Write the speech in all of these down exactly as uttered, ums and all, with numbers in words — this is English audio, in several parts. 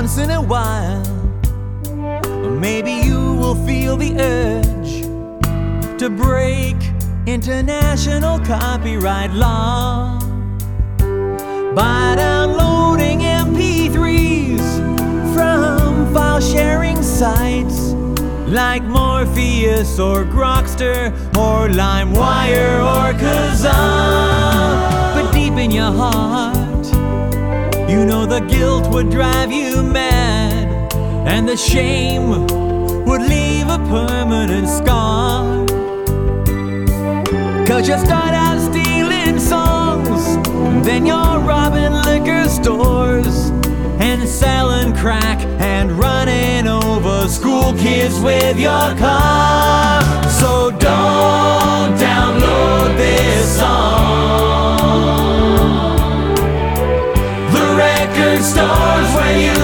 once in a while, maybe you will feel the urge to break international copyright law by downloading M P threes from file-sharing sites like Morpheus or Grokster or LimeWire or Kazaa. But deep in your heart, you know the guilt would drive you mad, and the shame would leave a permanent scar. Cause you start out stealing songs, then you're robbing liquor stores and selling crack and running over school kids with your car. So don't download this song. The record store's where you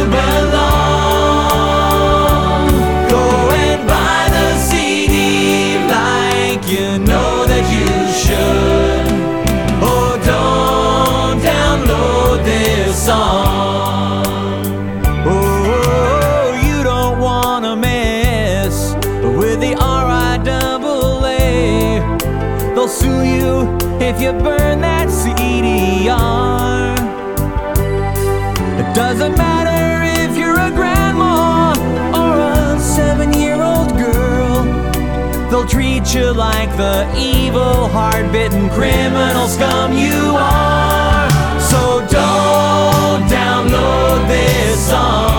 belong. Go and buy the C D like you know that you should. Oh, don't download this song. With the R I A A, they'll sue you if you burn that C D R. It doesn't matter if you're a grandma or a seven-year-old girl, they'll treat you like the evil, hard-bitten criminal scum you are. So don't download this song.